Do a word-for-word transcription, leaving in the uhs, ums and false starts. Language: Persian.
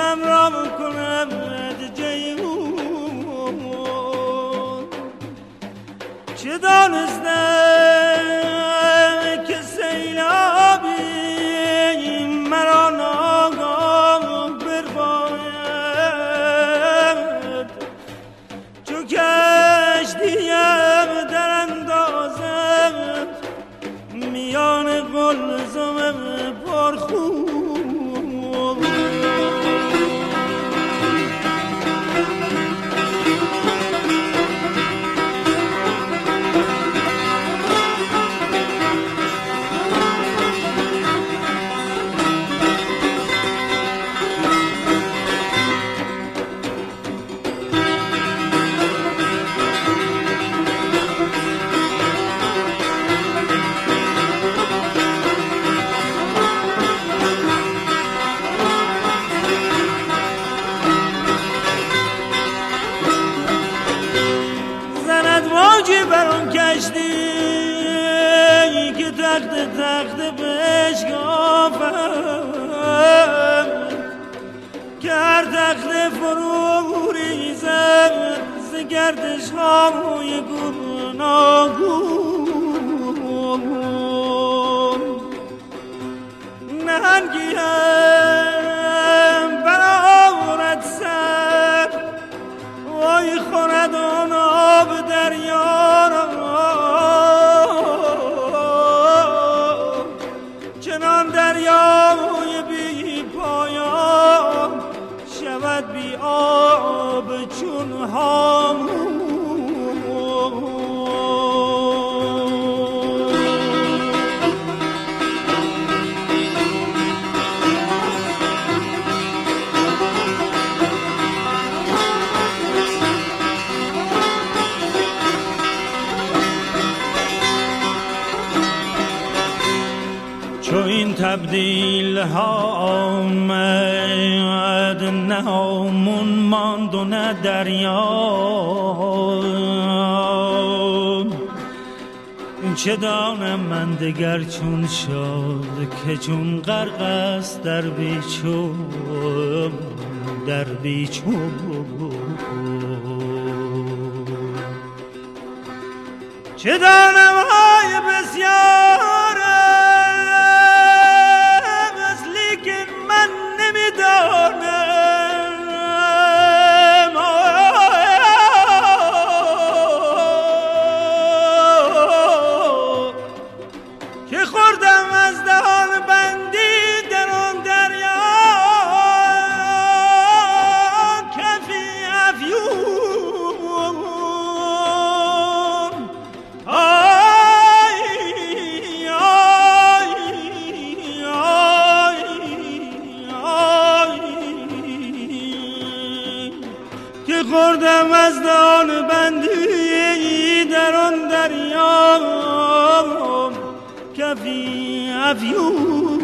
چشمم را کنم جیهون چه دانستم که سیلابی مرا ناگاه برباید چو کشتیم در اندازم میان قلزم پرخون برام کشتی که تخت تخت بشکافم که هر تخت فرو ریزم ز گردش های گوناگون نهنگی هم برآورد سر وای خورد آن آب دریا چنان دریای بی پایان شود بی آب چون هامون چو این تبدیل ها آمد نه همون ماند و نه دریا چه دانم من دگر چون شد که چون غرق است در بیچون در بیچون چه دانم های بسیار که خوردم از دهان بندی در آن دریا کفی افیون آی آی آی آی که خوردم از دهان بندی در آن دریا کفی افیون